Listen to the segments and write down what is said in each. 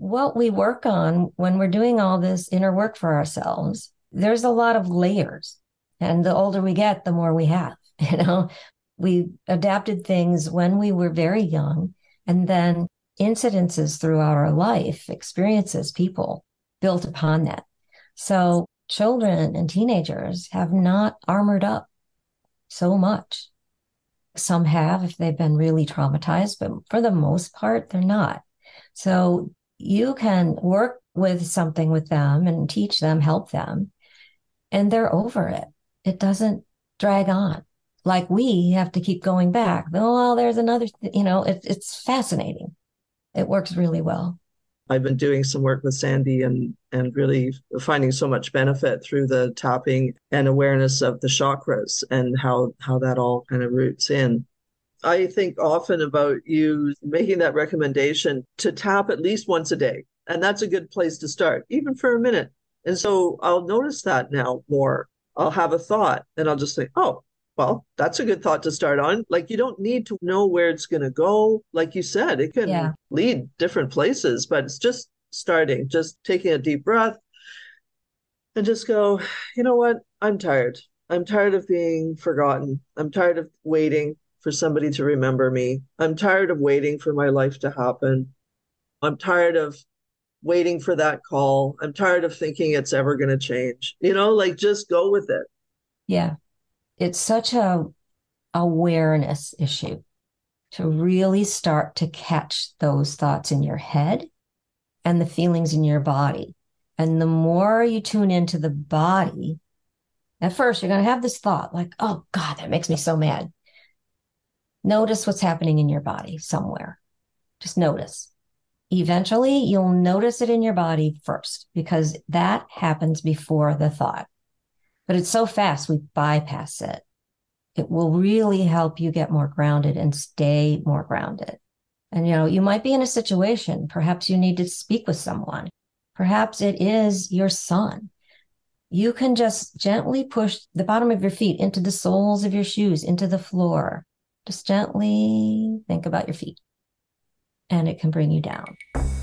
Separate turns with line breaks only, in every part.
what we work on when we're doing all this inner work for ourselves, there's a lot of layers. And the older we get, the more we have, you know, we adapted things when we were very young, and then incidences throughout our life, experiences, people built upon that. So children and teenagers have not armored up so much. Some have if they've been really traumatized, but for the most part, they're not. So you can work with something with them and teach them, help them, and they're over it. It doesn't drag on like we have to keep going back. Oh, well, there's another, it's fascinating. It works really well.
I've been doing some work with Sandy and really finding so much benefit through the tapping and awareness of the chakras and how that all kind of roots in. I think often about you making that recommendation to tap at least once a day. And that's a good place to start, even for a minute. And so I'll notice that now more. I'll have a thought and I'll just think, oh, well, that's a good thought to start on. Like you don't need to know where it's going to go. Like you said, it can
Yeah.
lead different places, but it's just starting, just taking a deep breath and just go, you know what? I'm tired. I'm tired of being forgotten. I'm tired of waiting for somebody to remember me. I'm tired of waiting for my life to happen. I'm tired of waiting for that call. I'm tired of thinking it's ever going to change. Like just go with it.
Yeah. It's such a awareness issue to really start to catch those thoughts in your head and the feelings in your body. And the more you tune into the body, at first you're going to have this thought like, oh God, that makes me so mad. Notice what's happening in your body somewhere. Just notice. Eventually, you'll notice it in your body first because that happens before the thought. But it's so fast, we bypass it. It will really help you get more grounded and stay more grounded. And, you might be in a situation, perhaps you need to speak with someone. Perhaps it is your son. You can just gently push the bottom of your feet into the soles of your shoes, into the floor. Just gently think about your feet, and it can bring you down.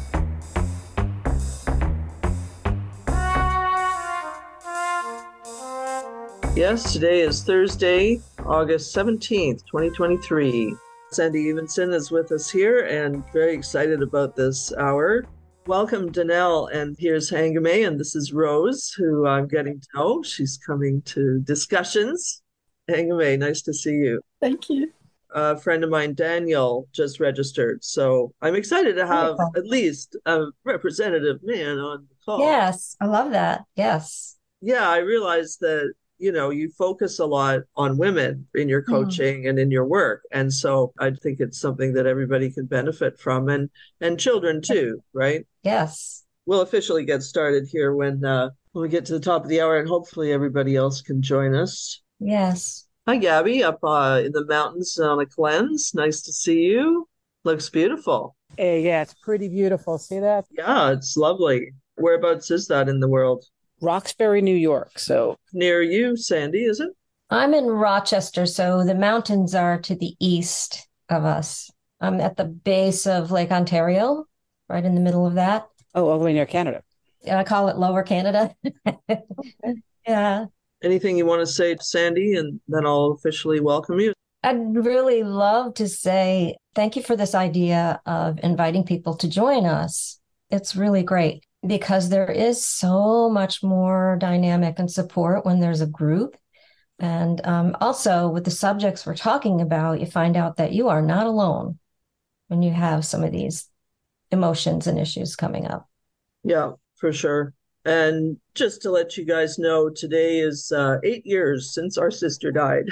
Yes, today is Thursday, August 17th, 2023. Sandy Evenson is with us here and very excited about this hour. Welcome, Danelle, and here's Hangame, and this is Rose, who I'm getting to know. She's coming to discussions. Hangame, nice to see you.
Thank you.
A friend of mine, Daniel, just registered. So I'm excited to have
Wonderful.
at least a representative man on the call.
Yes, I love that. Yes.
Yeah, I realized that, you focus a lot on women in your
Hmm.
coaching and in your work. And so I think it's something that everybody can benefit from and children too, right?
Yes.
We'll officially get started here when we get to the top of the hour and hopefully everybody else can join us.
Yes.
Hi, Gabby, up in the mountains on a cleanse. Nice to see you. Looks beautiful.
Hey, yeah, it's pretty beautiful. See that?
Yeah, it's lovely. Whereabouts is that in the world?
Roxbury, New York. So,
Near you, Sandy, is it?
I'm in Rochester, so the mountains are to the east of us. I'm at the base of Lake Ontario, right in the middle of that.
oh, all the way near Canada.
And I call it Lower Canada.
Okay.
Yeah.
Anything you want to say to Sandy, and then I'll officially welcome you.
I'd really love to say thank you for this idea of inviting people to join us. It's really great because there is so much more dynamic and support when there's a group. And also, with the subjects we're talking about, you find out that you are not alone when you have some of these emotions and issues coming up.
Yeah, for sure. And just to let you guys know, today is 8 years since our sister died.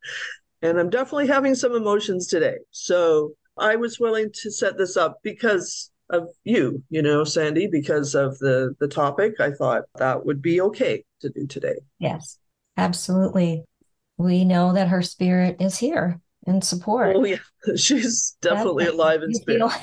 And I'm definitely having some emotions today. So I was willing to set this up because of you, Sandy, because of the topic. I thought that would be okay to do today.
Yes, absolutely. We know that her spirit is here in support.
Oh, yeah, she's
That
definitely alive in
you
spirit.
feel.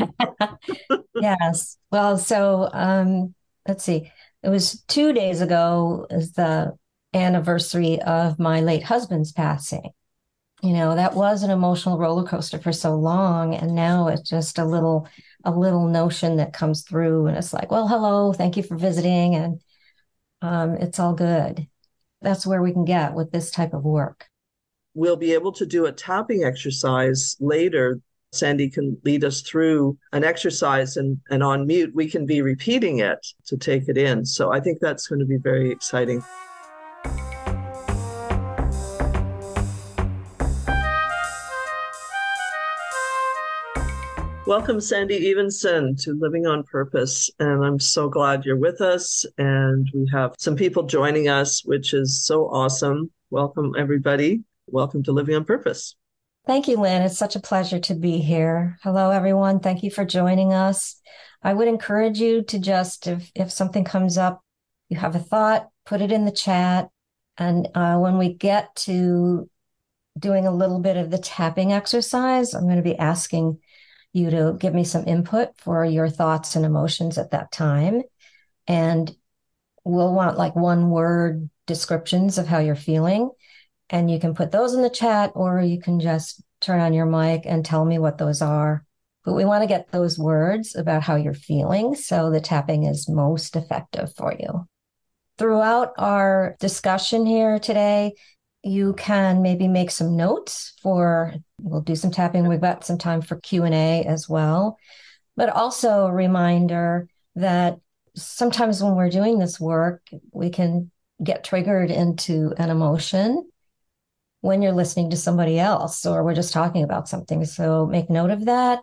Yes. Well, so let's see. It was 2 days ago is the anniversary of my late husband's passing. That was an emotional roller coaster for so long, and now it's just a little a little notion that comes through and it's like, well, hello, thank you for visiting. And it's all good. That's where we can get with this type of work.
We'll be able to do a tapping exercise later. Sandy can lead us through an exercise, and on mute, we can be repeating it to take it in. So I think that's going to be very exciting. Welcome, Sandy Evenson, to Living on Purpose. And I'm so glad you're with us. And we have some people joining us, which is so awesome. Welcome, everybody. Welcome to Living on Purpose.
Thank you, Lynn. It's such a pleasure to be here. Hello, everyone. Thank you for joining us. I would encourage you to just, if something comes up, you have a thought, put it in the chat. And when we get to doing a little bit of the tapping exercise, I'm going to be asking you to give me some input for your thoughts and emotions at that time. And we'll want like one word descriptions of how you're feeling. And you can put those in the chat, or you can just turn on your mic and tell me what those are. But we want to get those words about how you're feeling so the tapping is most effective for you. Throughout our discussion here today, you can maybe make some notes we'll do some tapping. We've got some time for Q&A as well. But also a reminder that sometimes when we're doing this work, we can get triggered into an emotion when you're listening to somebody else or we're just talking about something. So make note of that.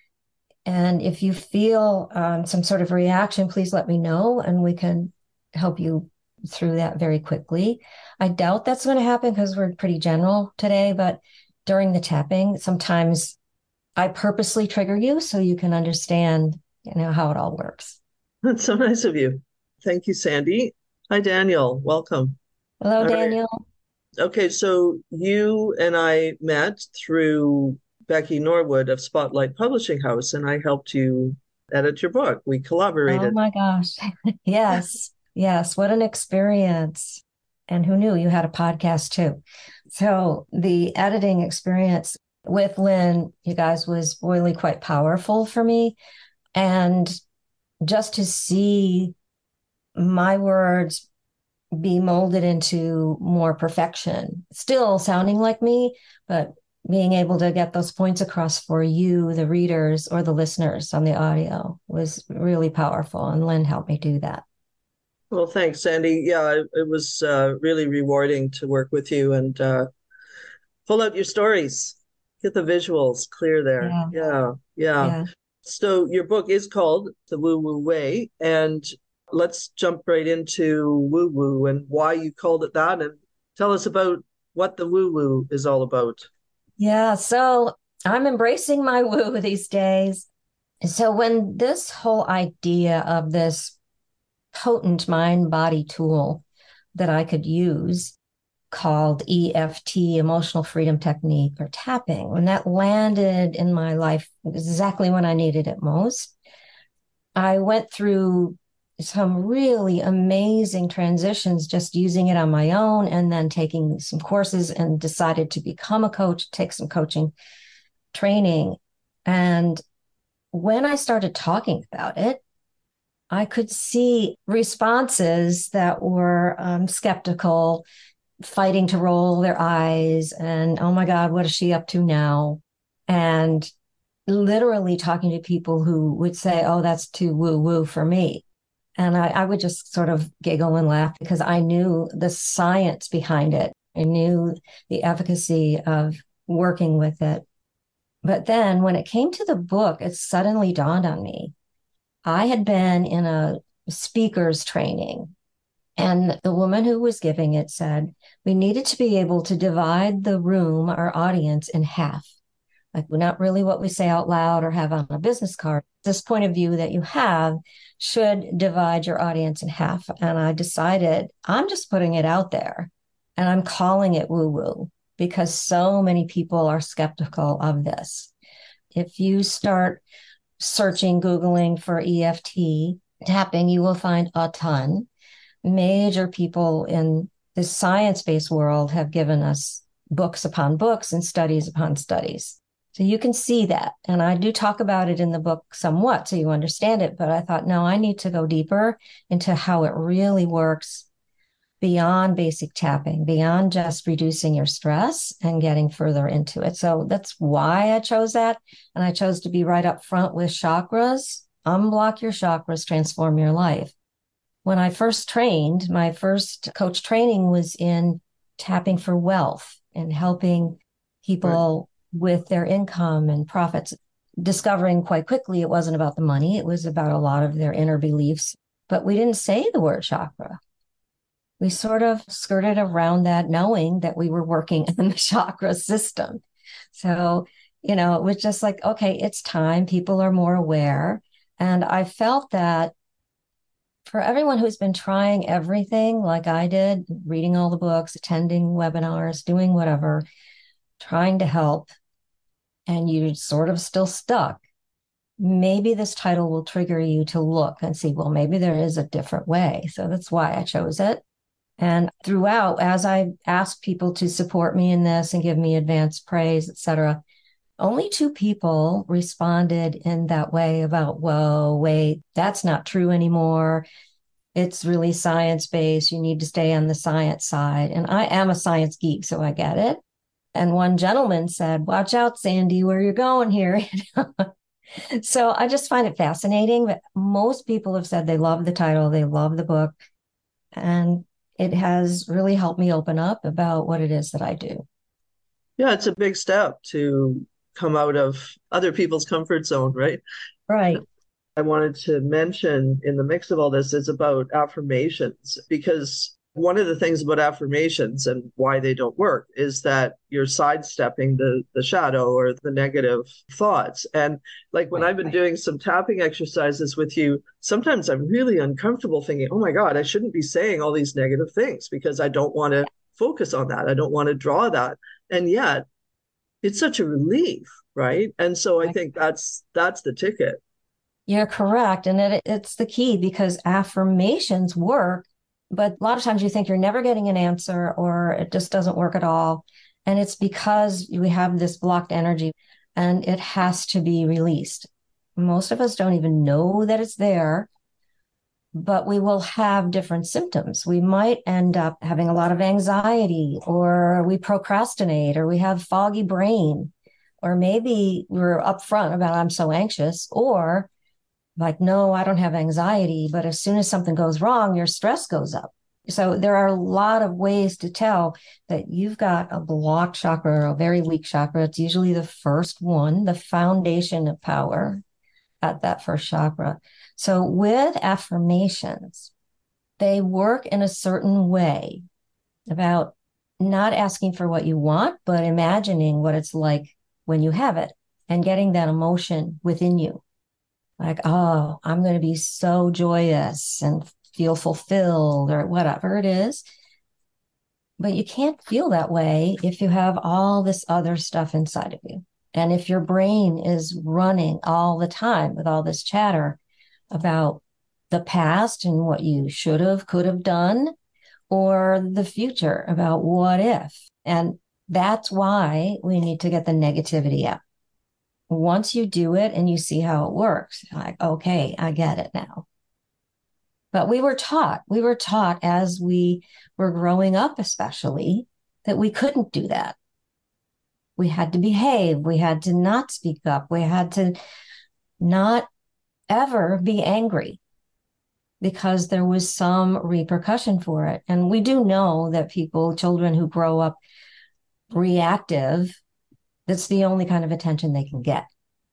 And if you feel some sort of reaction, please let me know and we can help you through that very quickly. I doubt that's going to happen because we're pretty general today, but during the tapping, sometimes I purposely trigger you so you can understand, how it all works.
That's so nice of you. Thank you, Sandy. Hi, Daniel. Welcome.
Hello,
All
Daniel.
right. Okay, so you and I met through Becky Norwood of Spotlight Publishing House, and I helped you edit your book. We
Oh
collaborated.
my gosh. Yes. Yes. What an experience. And who knew you had a podcast too? So the editing experience with Lynn, you guys, was really quite powerful for me. And just to see my words be molded into more perfection, still sounding like me, but being able to get those points across for you, the readers or the listeners on the audio, was really powerful. And Lynn helped me do that.
Well, thanks, Sandy. Yeah, it was really rewarding to work with you and pull out your stories, get the visuals clear there.
Yeah.
Yeah, yeah.
Yeah.
So your book is called The Woo Woo Way, and let's jump right into woo woo and why you called it that, and tell us about what the woo woo is all about.
Yeah. So I'm embracing my woo these days. So when this whole idea of this potent mind body tool that I could use called EFT, Emotional Freedom Technique, or tapping, when that landed in my life exactly when I needed it most, I went through some really amazing transitions just using it on my own and then taking some courses and decided to become a coach, take some coaching training. And when I started talking about it, I could see responses that were skeptical, fighting to roll their eyes, and oh my God, what is she up to now? And literally talking to people who would say, oh, that's too woo woo for me. And I would just sort of giggle and laugh because I knew the science behind it. I knew the efficacy of working with it. But then when it came to the book, it suddenly dawned on me. I had been in a speaker's training, and the woman who was giving it said we needed to be able to divide the room, our audience, in half. Like, not really what we say out loud or have on a business card. This point of view that you have should divide your audience in half. And I decided I'm just putting it out there and I'm calling it woo woo because so many people are skeptical of this. If you start searching, Googling for EFT tapping, you will find a ton. Major people in the science-based world have given us books upon books and studies upon studies. So you can see that. And I do talk about it in the book somewhat so you understand it. But I thought, no, I need to go deeper into how it really works beyond basic tapping, beyond just reducing your stress and getting further into it. So that's why I chose that. And I chose to be right up front with chakras. Unblock your chakras, transform your life. When I first trained, my first coach training was in tapping for wealth and helping people with their income and profits, discovering quite quickly it wasn't about the money. It was about a lot of their inner beliefs. But we didn't say the word chakra. We sort of skirted around that, knowing that we were working in the chakra system. So, it was just like, okay, it's time. People are more aware. And I felt that for everyone who's been trying everything like I did, reading all the books, attending webinars, doing whatever, trying to help, and you're sort of still stuck, maybe this title will trigger you to look and see, well, maybe there is a different way. So that's why I chose it. And throughout, as I asked people to support me in this and give me advanced praise, etc., only 2 people responded in that way about, whoa, wait, that's not true anymore. It's really science-based. You need to stay on the science side. And I am a science geek, so I get it. And one gentleman said, watch out, Sandy, where you're going here. So I just find it fascinating that most people have said they love the title, they love the book, and it has really helped me open up about what it is that I do.
Yeah, it's a big step to come out of other people's comfort zone, right?
Right.
I wanted to mention in the mix of all this is about affirmations, because one of the things about affirmations and why they don't work is that you're sidestepping the shadow or the negative thoughts. And like when I've been doing some tapping exercises with you, sometimes I'm really uncomfortable thinking, oh my God, I shouldn't be saying all these negative things because I don't want to focus on that. I don't want to draw that. And yet it's such a relief, right? And so I think that's the ticket.
You're correct. And it's the key, because affirmations work, but a lot of times you think you're never getting an answer or it just doesn't work at all. And it's because we have this blocked energy and it has to be released. Most of us don't even know that it's there, but we will have different symptoms. We might end up having a lot of anxiety, or we procrastinate, or we have foggy brain, or maybe we're upfront about, I'm so anxious, or like, no, I don't have anxiety, but as soon as something goes wrong, your stress goes up. So there are a lot of ways to tell that you've got a blocked chakra or a very weak chakra. It's usually the first one, the foundation of power at that first chakra. So with affirmations, they work in a certain way about not asking for what you want, but imagining what it's like when you have it and getting that emotion within you. Like, oh, I'm going to be so joyous and feel fulfilled, or whatever it is. But you can't feel that way if you have all this other stuff inside of you. And if your brain is running all the time with all this chatter about the past and what you should have, could have done, or the future about what if. And that's why we need to get the negativity out. Once you do it and you see how it works, like, okay, I get it now. But we were taught as we were growing up, especially, that we couldn't do that. We had to behave. We had to not speak up. We had to not ever be angry because there was some repercussion for it. And we do know that children who grow up reactive, that's the only kind of attention they can get.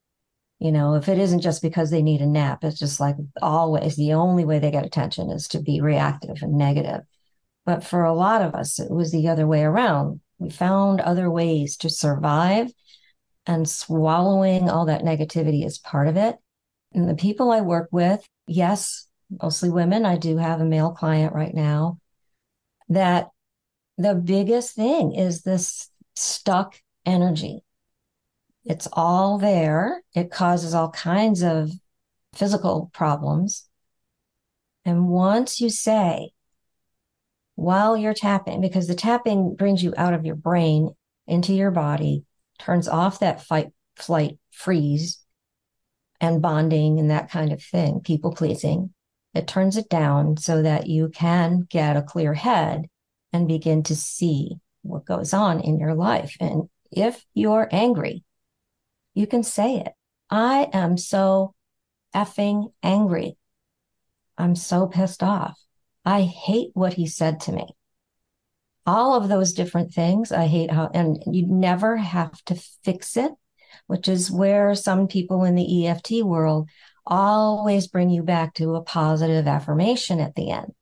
If it isn't just because they need a nap, it's just like always the only way they get attention is to be reactive and negative. But for a lot of us, it was the other way around. We found other ways to survive, and swallowing all that negativity is part of it. And the people I work with, yes, mostly women. I do have a male client right now, that the biggest thing is this stuck energy. It's all there. It causes all kinds of physical problems. And once you say, while you're tapping, because the tapping brings you out of your brain into your body, turns off that fight flight, freeze, and bonding and that kind of thing, people pleasing. It turns it down so that you can get a clear head and begin to see what goes on in your life. And if you're angry, you can say it. I am so effing angry. I'm so pissed off. I hate what he said to me. All of those different things. I hate how, and you never have to fix it, which is where some people in the EFT world always bring you back to a positive affirmation at the end.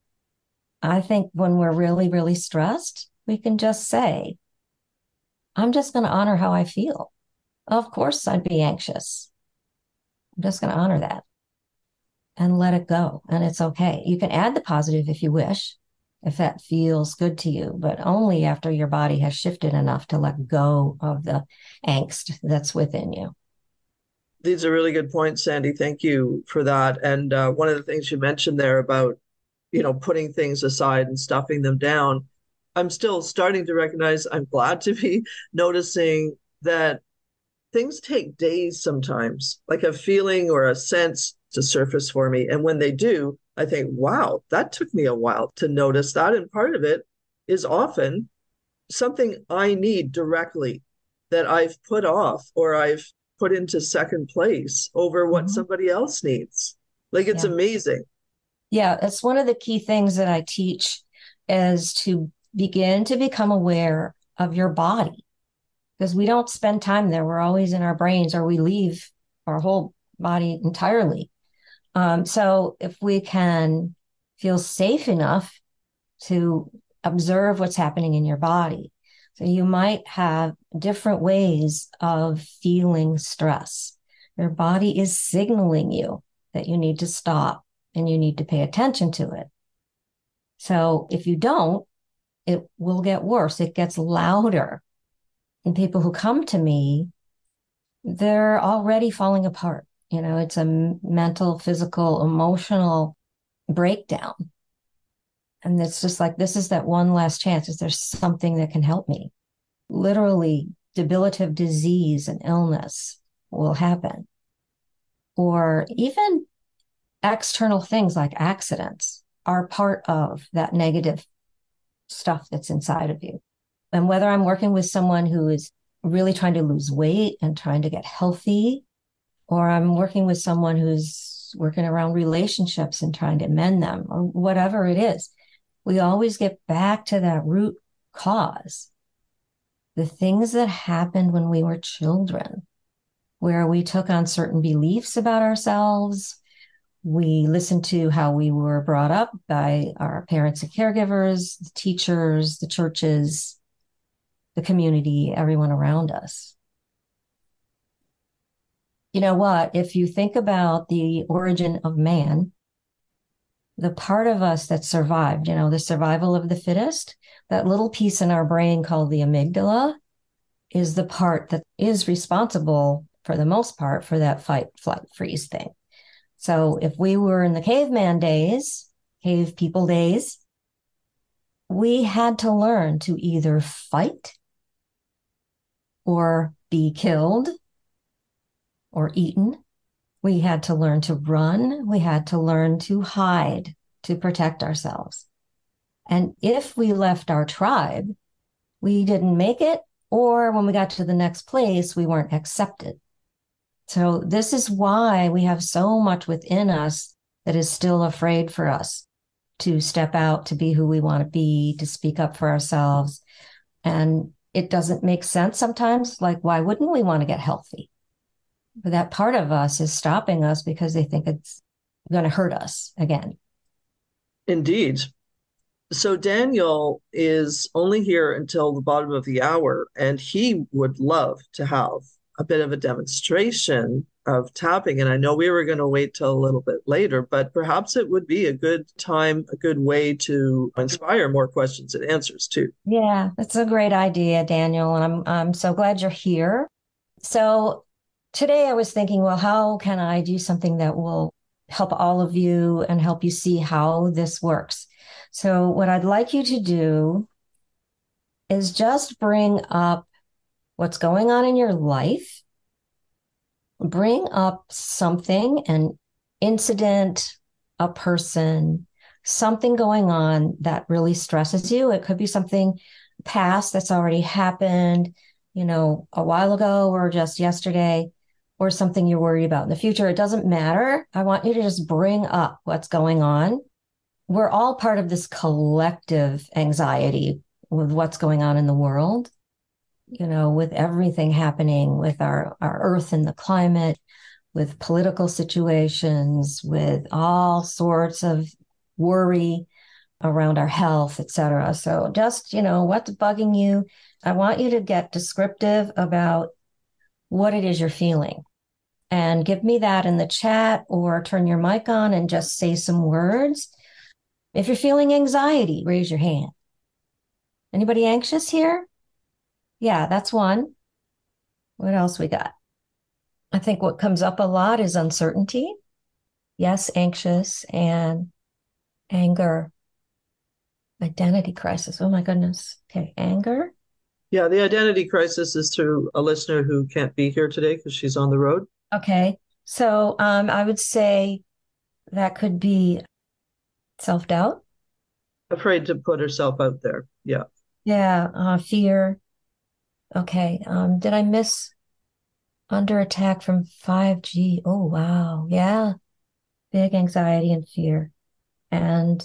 I think when we're really, really stressed, we can just say, I'm just going to honor how I feel. Of course, I'd be anxious. I'm just going to honor that and let it go. And it's okay. You can add the positive if you wish, if that feels good to you, but only after your body has shifted enough to let go of the angst that's within you.
These are really good points, Sandy. Thank you for that. And one of the things you mentioned there about, putting things aside and stuffing them down, I'm still starting to recognize, I'm glad to be noticing that things take days sometimes, like a feeling or a sense to surface for me. And when they do, I think, wow, that took me a while to notice that. And part of it is often something I need directly that I've put off or I've put into second place over what somebody else needs. Like, it's amazing.
Yeah, it's one of the key things that I teach is to begin to become aware of your body, because we don't spend time there. We're always in our brains, or we leave our whole body entirely. So if we can feel safe enough to observe what's happening in your body. So you might have different ways of feeling stress. Your body is signaling you that you need to stop and you need to pay attention to it. So if you don't, it will get worse. It gets louder. And people who come to me, they're already falling apart. It's a mental, physical, emotional breakdown. And it's just like, this is that one last chance. Is there something that can help me? Literally, debilitative disease and illness will happen. Or even external things like accidents are part of that negative stuff that's inside of you. And whether I'm working with someone who is really trying to lose weight and trying to get healthy, or I'm working with someone who's working around relationships and trying to mend them, or whatever it is, we always get back to that root cause. The things that happened when we were children, where we took on certain beliefs about ourselves. We listened to how we were brought up by our parents and caregivers, the teachers, the churches, the community, everyone around us. You know what? If you think about the origin of man, the part of us that survived, the survival of the fittest, that little piece in our brain called the amygdala is the part that is responsible for the most part for that fight, flight, freeze thing. So if we were in the caveman days, cave people days, we had to learn to either fight or be killed or eaten. We had to learn to run. We had to learn to hide to protect ourselves. And if we left our tribe, we didn't make it, or when we got to the next place, we weren't accepted. So this is why we have so much within us that is still afraid for us to step out, to be who we want to be, to speak up for ourselves. And it doesn't make sense sometimes. Like, why wouldn't we want to get healthy? But that part of us is stopping us because they think it's going to hurt us again.
Indeed. So Daniel is only here until the bottom of the hour, and he would love to have a bit of a demonstration of tapping. And I know we were going to wait till a little bit later, but perhaps it would be a good time, a good way to inspire more questions and answers too.
Yeah, that's a great idea, Daniel. And I'm so glad you're here. So today I was thinking, well, how can I do something that will help all of you and help you see how this works? So what I'd like you to do is just bring up what's going on in your life bring up something, an incident, a person, something going on that really stresses you. It could be something past that's already happened, a while ago or just yesterday, or something you're worried about in the future. It doesn't matter. I want you to just bring up what's going on. We're all part of this collective anxiety with what's going on in the world, with everything happening with our earth and the climate, with political situations, with all sorts of worry around our health, et cetera. So just, what's bugging you? I want you to get descriptive about what it is you're feeling and give me that in the chat or turn your mic on and just say some words. If you're feeling anxiety, raise your hand. Anybody anxious here? Yeah, that's one. What else we got? I think what comes up a lot is uncertainty. Yes, anxious and anger. Identity crisis. Oh my goodness. Okay, anger.
Yeah, the identity crisis is through a listener who can't be here today because she's on the road.
Okay, so I would say that could be self-doubt.
Afraid to put herself out there. Yeah.
Yeah, fear. Okay, did I miss under attack from 5G? Oh, wow. Yeah, big anxiety and fear and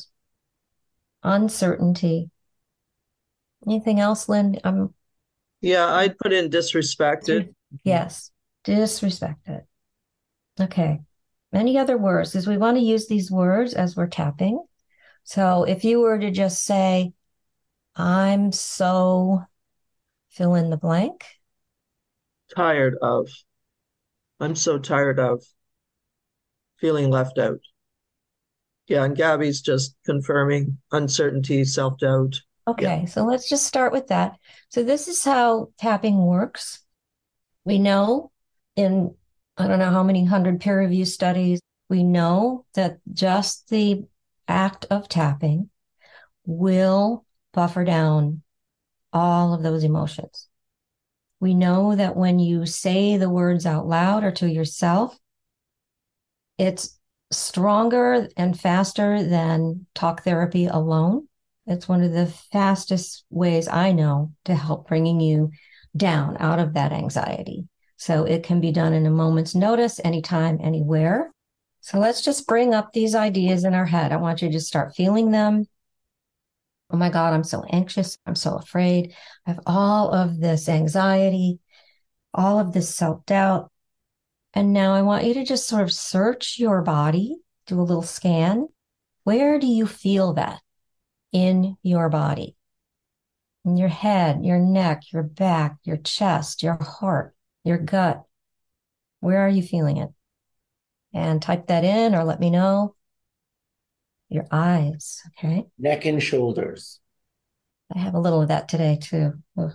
uncertainty. Anything else, Lynn?
Yeah, I'd put in disrespected.
Yes, disrespected. Okay. Any other words? Because we want to use these words as we're tapping. So if you were to just say, I'm so fill in the blank.
Tired of. I'm so tired of feeling left out. Yeah, and Gabby's just confirming uncertainty, self-doubt.
Okay, so let's just start with that. So this is how tapping works. We know in, I don't know how many hundred peer review studies, we know that just the act of tapping will buffer down all of those emotions. We know that when you say the words out loud or to yourself, it's stronger and faster than talk therapy alone. It's one of the fastest ways I know to help bringing you down out of that anxiety. So it can be done in a moment's notice, anytime, anywhere. So let's just bring up these ideas in our head. I want you to start feeling them. Oh my God, I'm so anxious. I'm so afraid. I have all of this anxiety, all of this self-doubt. And now I want you to just sort of search your body, do a little scan. Where do you feel that in your body? In your head, your neck, your back, your chest, your heart, your gut. Where are you feeling it? And type that in or let me know. Your eyes, okay?
Neck and shoulders.
I have a little of that today too. Ugh.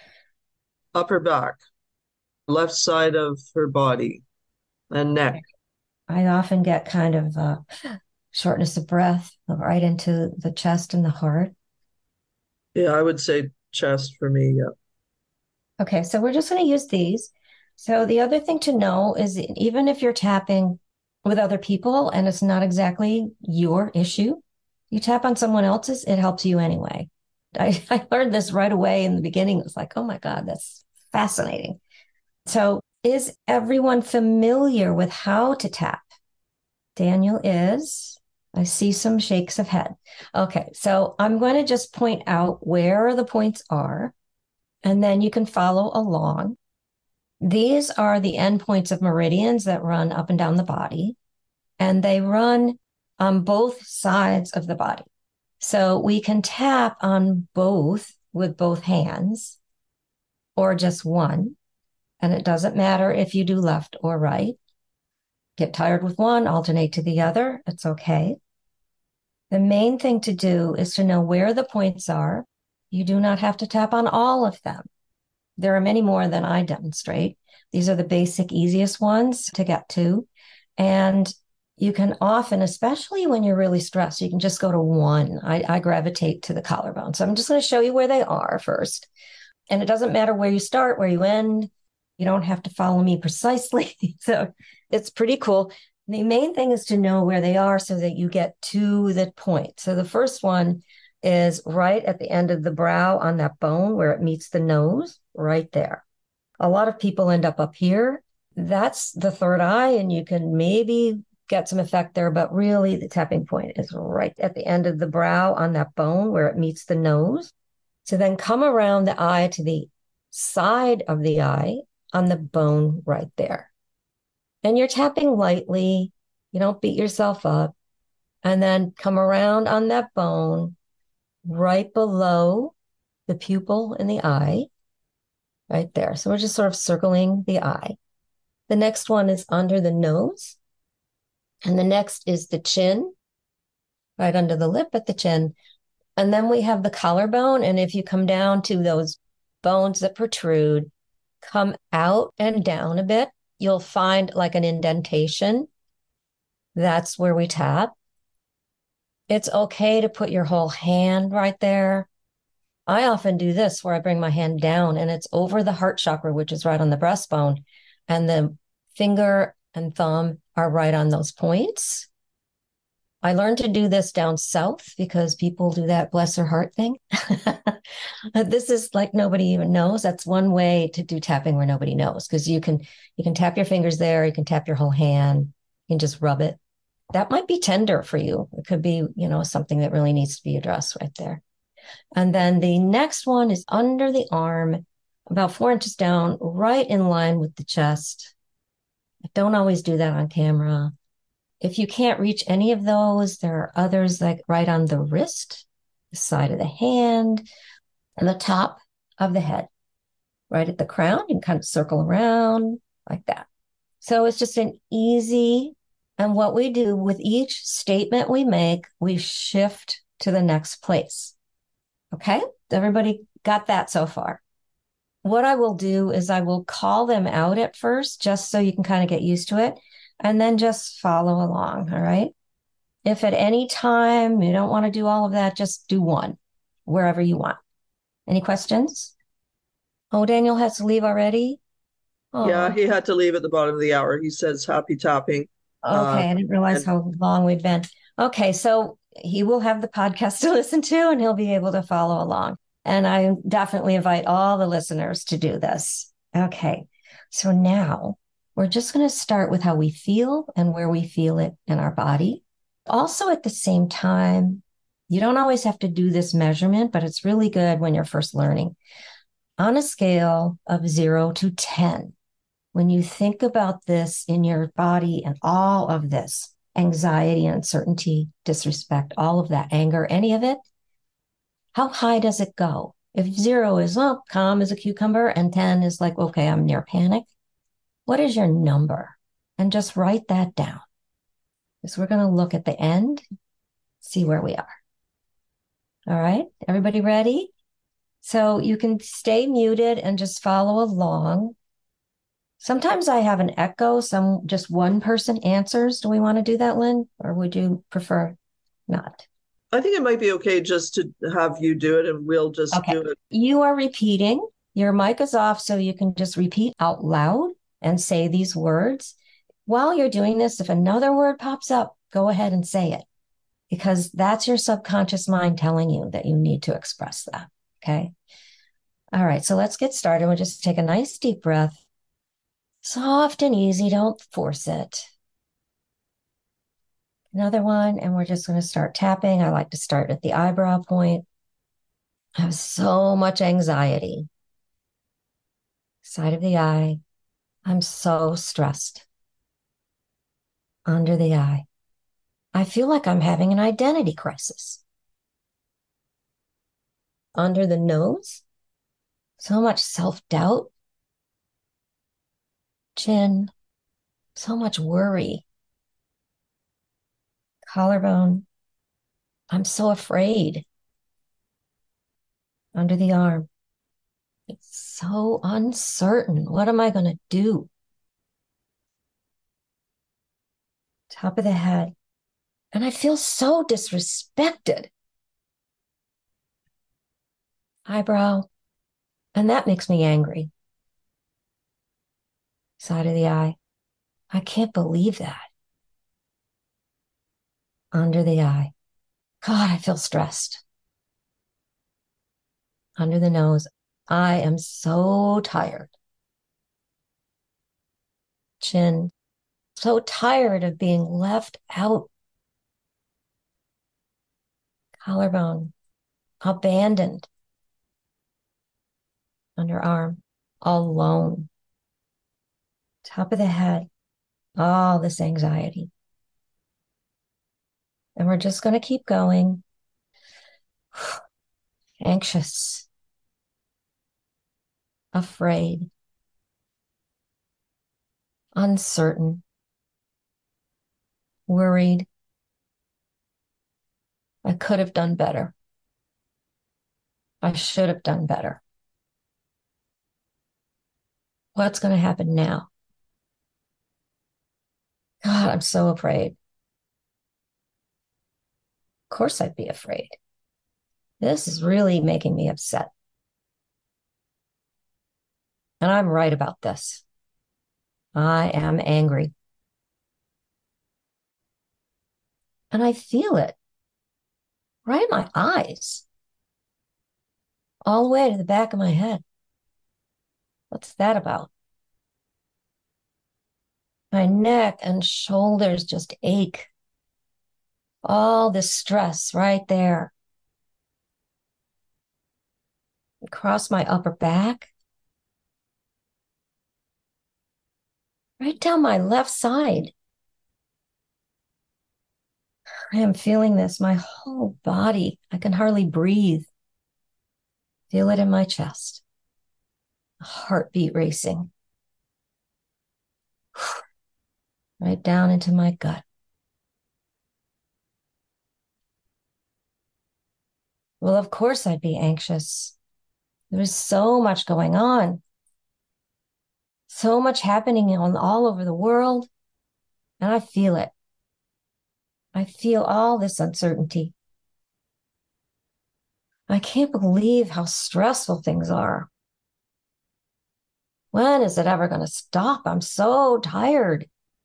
Upper back, left side of her body, and neck.
I often get kind of shortness of breath right into the chest and the heart.
Yeah, I would say chest for me. Yeah.
Okay, so we're just going to use these. So the other thing to know is even if you're tapping with other people and it's not exactly your issue, you tap on someone else's, it helps you anyway. I learned this right away in the beginning. It was like, oh my God, that's fascinating. So is everyone familiar with how to tap? Daniel is. I see some shakes of head. Okay, so I'm going to just point out where the points are, and then you can follow along. These are the endpoints of meridians that run up and down the body, and they run on both sides of the body. So we can tap on both with both hands or just one. And it doesn't matter if you do left or right. Get tired with one, alternate to the other. It's okay. The main thing to do is to know where the points are. You do not have to tap on all of them. There are many more than I demonstrate. These are the basic, easiest ones to get to. And you can often, especially when you're really stressed, you can just go to one. I gravitate to the collarbone. So I'm just going to show you where they are first. And it doesn't matter where you start, where you end. You don't have to follow me precisely. So it's pretty cool. The main thing is to know where they are so that you get to the point. So the first one is right at the end of the brow on that bone where it meets the nose, right there. A lot of people end up here. That's the third eye, and you can maybe get some effect there, but really the tapping point is right at the end of the brow on that bone where it meets the nose. So then come around the eye to the side of the eye on the bone right there. And you're tapping lightly. You don't beat yourself up. And then come around on that bone right below the pupil in the eye, right there. So we're just sort of circling the eye. The next one is under the nose. And the next is the chin, right under the lip at the chin. And then we have the collarbone. And if you come down to those bones that protrude, come out and down a bit, you'll find like an indentation. That's where we tap. It's okay to put your whole hand right there. I often do this where I bring my hand down and it's over the heart chakra, which is right on the breastbone. And the finger and thumb are right on those points. I learned to do this down south because people do that bless their heart thing. This is like nobody even knows. That's one way to do tapping where nobody knows, because you can tap your fingers there, you can tap your whole hand, you can just rub it. That might be tender for you. It could be, something that really needs to be addressed right there. And then the next one is under the arm, about 4 inches down, right in line with the chest. I don't always do that on camera. If you can't reach any of those, there are others like right on the wrist, the side of the hand, and the top of the head, right at the crown. You can kind of circle around like that. So it's just an easy, and what we do with each statement we make, we shift to the next place. Okay? Everybody got that so far? What I will do is I will call them out at first, just so you can kind of get used to it, and then just follow along. All right. If at any time you don't want to do all of that, just do one wherever you want. Any questions? Oh, Daniel has to leave already. Oh,
Yeah, he had to leave at the bottom of the hour. He says happy tapping.
okay. I didn't realize
And
how long we've been. Okay. So he will have the podcast to listen to and he'll be able to follow along. And I definitely invite all the listeners to do this. Okay. So now we're just going to start with how we feel and where we feel it in our body. Also, at the same time, you don't always have to do this measurement, but it's really good when you're first learning. On a scale of 0 to 10, when you think about this in your body and all of this anxiety, uncertainty, disrespect, all of that anger, any of it, how high does it go? If 0 is, oh, calm as a cucumber, and 10 is like, okay, I'm near panic, what is your number? And just write that down. Because we're going to look at the end, see where we are. All right, everybody ready? So you can stay muted and just follow along. Sometimes I have an echo, just one person answers. Do we want to do that, Lynn? Or would you prefer not?
I think it might be okay just to have you do it and we'll just
Okay.
do it.
You are repeating. Your mic is off, so you can just repeat out loud and say these words. While you're doing this, if another word pops up, go ahead and say it, because that's your subconscious mind telling you that you need to express that. Okay. All right. So let's get started. We'll just take a nice deep breath. Soft and easy. Don't force it. Another one. And we're just going to start tapping. I like to start at the eyebrow point. I have so much anxiety. Side of the eye. I'm so stressed. Under the eye. I feel like I'm having an identity crisis. Under the nose. So much self-doubt. Chin. So much worry. Collarbone. I'm so afraid. Under the arm. It's so uncertain. What am I going to do? Top of the head. And I feel so disrespected. Eyebrow. And that makes me angry. side of the eye. I can't believe that. Under the eye. God, I feel stressed. Under the nose. I am so tired. Chin. So tired of being left out. Collarbone. Abandoned. Underarm. Alone. Top of the head. All this anxiety. And we're just going to keep going. Anxious. Afraid. Uncertain. Worried. I could have done better. I should have done better. What's going to happen now? God, I'm so afraid. Of course I'd be afraid. This is really making me upset. And I'm right about this. I am angry. And I feel it right in my eyes, all the way to the back of my head. What's that about? My neck and shoulders just ache. All this stress right there. Across my upper back. Right down my left side. I am feeling this, my whole body. I can hardly breathe. Feel it in my chest. Heartbeat racing. Right down into my gut. Well, of course I'd be anxious. There's so much going on. So much happening all over the world. And I feel it. I feel all this uncertainty. I can't believe how stressful things are. When is it ever going to stop? I'm so tired.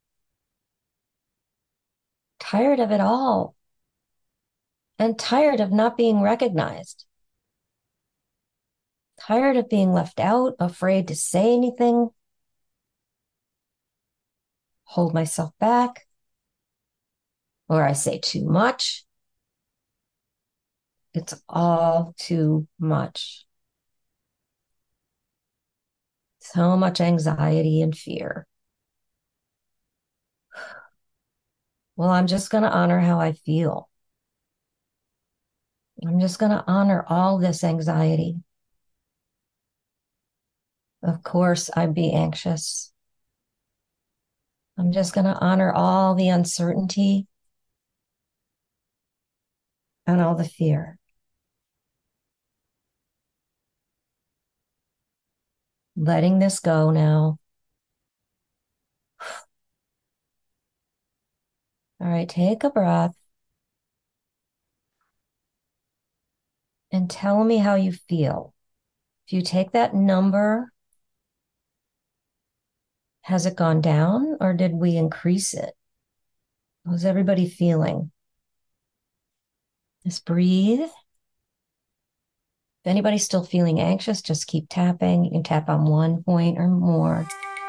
Tired of it all. And tired of not being recognized. Tired of being left out, afraid to say anything. Hold myself back. Or I say too much. It's all too much. So much anxiety and fear. Well, I'm just going to honor how I feel. I'm just going to honor all this anxiety. Of course, I'd be anxious. I'm just going to honor all the uncertainty and all the fear. Letting this go now. All right, take a breath and tell me how you feel. If you take that number, has it gone down or did we increase it? How's everybody feeling? Just breathe. If anybody's still feeling anxious, just keep tapping. You can tap on one point or more.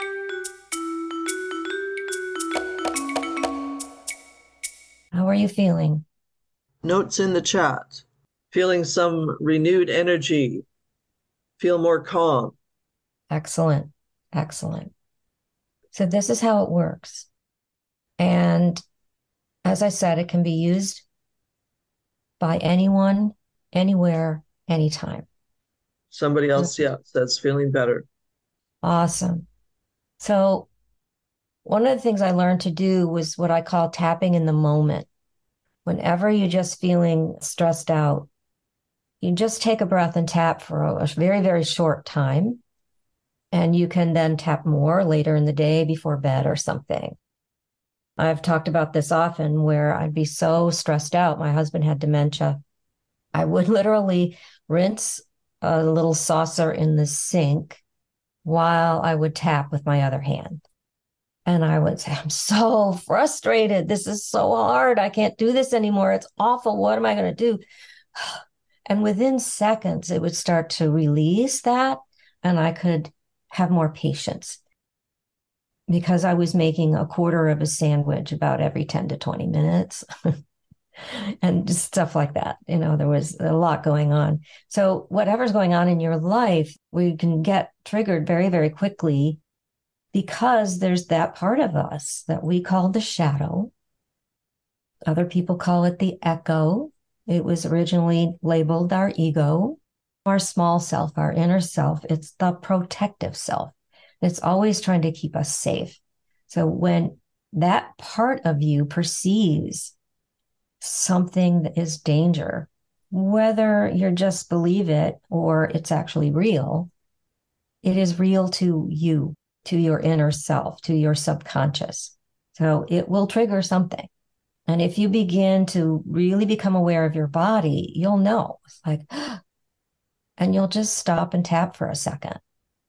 How are you feeling?
Notes in the chat. Feeling some renewed energy. Feel more calm.
Excellent. Excellent. So this is how it works. And as I said, it can be used by anyone, anywhere, anytime.
Somebody else, yeah, says feeling better.
Awesome. So one of the things I learned to do was what I call tapping in the moment. Whenever you're just feeling stressed out, you just take a breath and tap for a very, very short time. And you can then tap more later in the day before bed or something. I've talked about this often where I'd be so stressed out. My husband had dementia. I would literally rinse a little saucer in the sink, while I would tap with my other hand. And I would say, I'm so frustrated. This is so hard. I can't do this anymore. It's awful. What am I going to do? And within seconds, it would start to release that, and I could have more patience because I was making a quarter of a sandwich about every 10 to 20 minutes and just stuff like that. There was a lot going on. So whatever's going on in your life, we can get triggered very, very quickly because there's that part of us that we call the shadow. Other people call it the echo. It was originally labeled our ego, our small self, our inner self. It's the protective self. It's always trying to keep us safe. So when that part of you perceives something that is danger, whether you just believe it or it's actually real, it is real to you, to your inner self, to your subconscious. So it will trigger something. And if you begin to really become aware of your body, you'll know. It's like, and you'll just stop and tap for a second.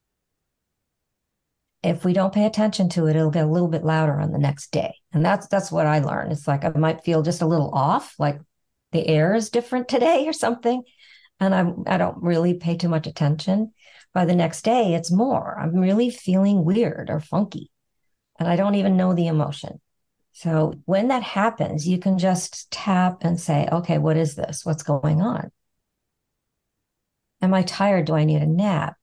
If we don't pay attention to it, it'll get a little bit louder on the next day. And that's what I learned. It's like I might feel just a little off, like the air is different today or something. And I don't really pay too much attention. By the next day, it's more. I'm really feeling weird or funky. And I don't even know the emotion. So when that happens, you can just tap and say, okay, what is this? What's going on? Am I tired? Do I need a nap?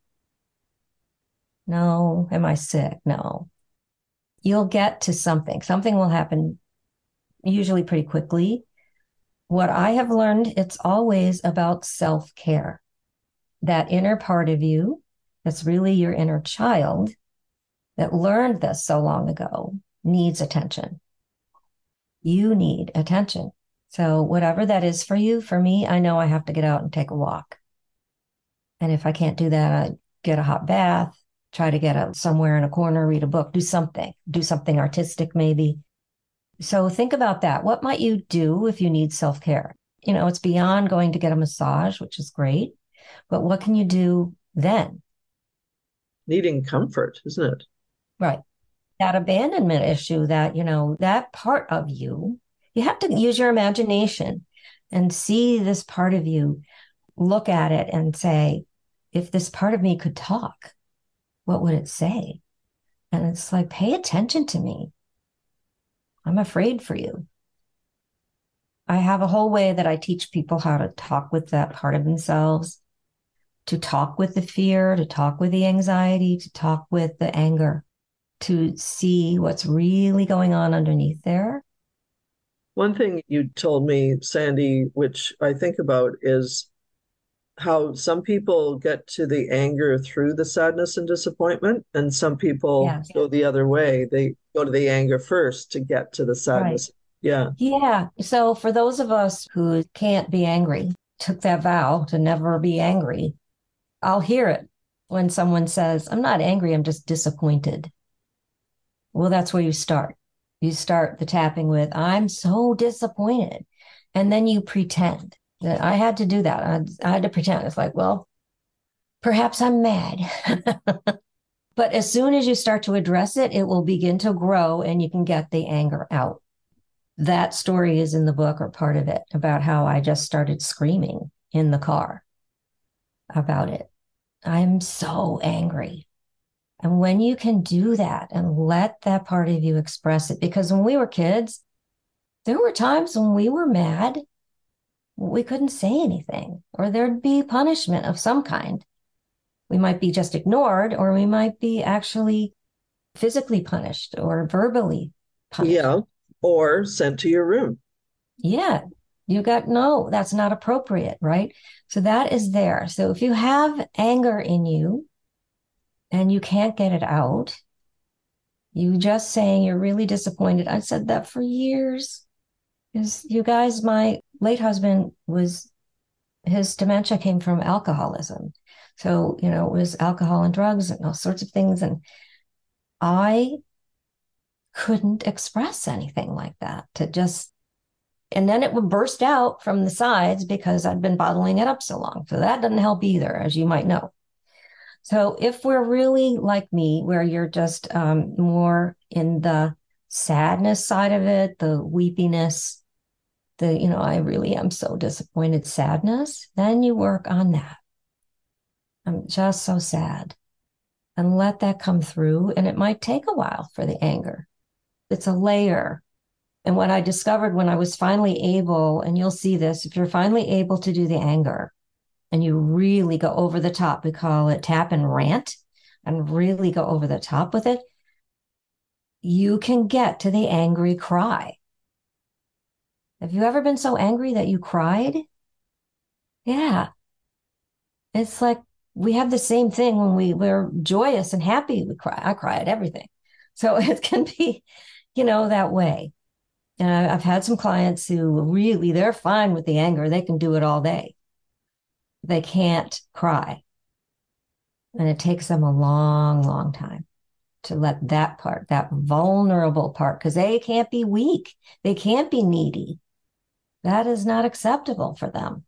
No. Am I sick? No. You'll get to something. Something will happen usually pretty quickly. What I have learned, it's always about self-care. That inner part of you, that's really your inner child that learned this so long ago, needs attention. You need attention. So whatever that is for you, for me, I know I have to get out and take a walk. And if I can't do that, I get a hot bath, try to get out somewhere in a corner, read a book, do something artistic maybe. So think about that. What might you do if you need self-care? It's beyond going to get a massage, which is great, but what can you do then?
Needing comfort, isn't it?
Right. That abandonment issue that, that part of you, you have to use your imagination and see this part of you, look at it and say, if this part of me could talk, what would it say? And it's like, pay attention to me. I'm afraid for you. I have a whole way that I teach people how to talk with that part of themselves, to talk with the fear, to talk with the anxiety, to talk with the anger, to see what's really going on underneath there.
One thing you told me, Sandy, which I think about, is how some people get to the anger through the sadness and disappointment, and some people
Yes.
go the other way. They go to the anger first to get to the sadness.
Right.
Yeah.
Yeah. So for those of us who can't be angry, took that vow to never be angry, I'll hear it when someone says, I'm not angry, I'm just disappointed. Well, that's where you start. You start the tapping with, I'm so disappointed. And then you pretend that I had to do that. I had to pretend. It's like, well, perhaps I'm mad. But as soon as you start to address it, it will begin to grow and you can get the anger out. That story is in the book, or part of it, about how I just started screaming in the car about it. I'm so angry. And when you can do that and let that part of you express it, because when we were kids, there were times when we were mad, we couldn't say anything, or there'd be punishment of some kind. We might be just ignored, or we might be actually physically punished or verbally punished.
Yeah. Or sent to your room.
Yeah. No, that's not appropriate, right? So that is there. So if you have anger in you and you can't get it out, you just saying you're really disappointed. I said that for years. Because you guys, my late husband his dementia came from alcoholism. So, it was alcohol and drugs and all sorts of things. And I couldn't express anything like that and then it would burst out from the sides because I'd been bottling it up so long. So that doesn't help either, as you might know. So if we're really like me, where you're just more in the sadness side of it, the weepiness, I really am so disappointed sadness, then you work on that. I'm just so sad and let that come through. And it might take a while for the anger. It's a layer. And what I discovered when I was finally able, and you'll see this, if you're finally able to do the anger and you really go over the top, we call it tap and rant, and really go over the top with it, you can get to the angry cry. Have you ever been so angry that you cried? Yeah. It's like we have the same thing when we're joyous and happy, we cry. I cry at everything. So it can be, that way. And I've had some clients who really, they're fine with the anger. They can do it all day. They can't cry. And it takes them a long, long time to let that part, that vulnerable part, because they can't be weak. They can't be needy. That is not acceptable for them.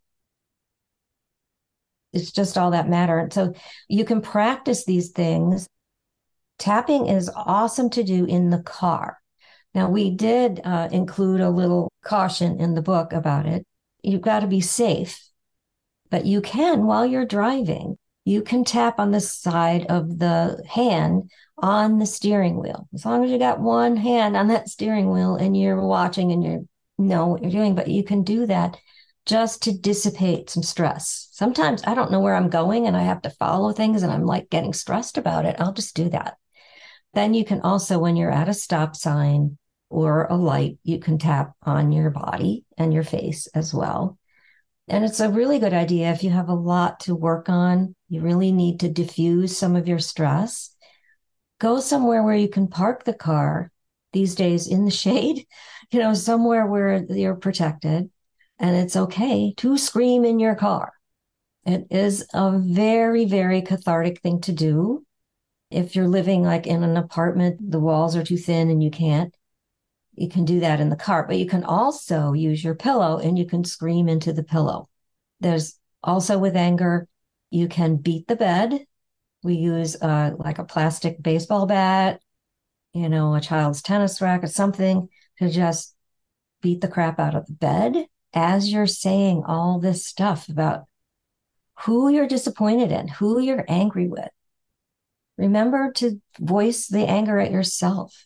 It's just all that matter. And so you can practice these things. Tapping is awesome to do in the car. Now, we did include a little caution in the book about it. You've got to be safe, but you can, while you're driving, you can tap on the side of the hand on the steering wheel. As long as you got one hand on that steering wheel and you're watching and you know what you're doing, but you can do that just to dissipate some stress. Sometimes I don't know where I'm going and I have to follow things and I'm like getting stressed about it. I'll just do that. Then you can also, when you're at a stop sign or a light, you can tap on your body and your face as well. And it's a really good idea if you have a lot to work on, you really need to diffuse some of your stress. Go somewhere where you can park the car these days in the shade, somewhere where you're protected and it's okay to scream in your car. It is a very, very cathartic thing to do. If you're living like in an apartment, the walls are too thin and you can do that in the car, but you can also use your pillow and you can scream into the pillow. There's also with anger, you can beat the bed. We use like a plastic baseball bat, a child's tennis racket, something to just beat the crap out of the bed as you're saying all this stuff about who you're disappointed in, who you're angry with. Remember to voice the anger at yourself.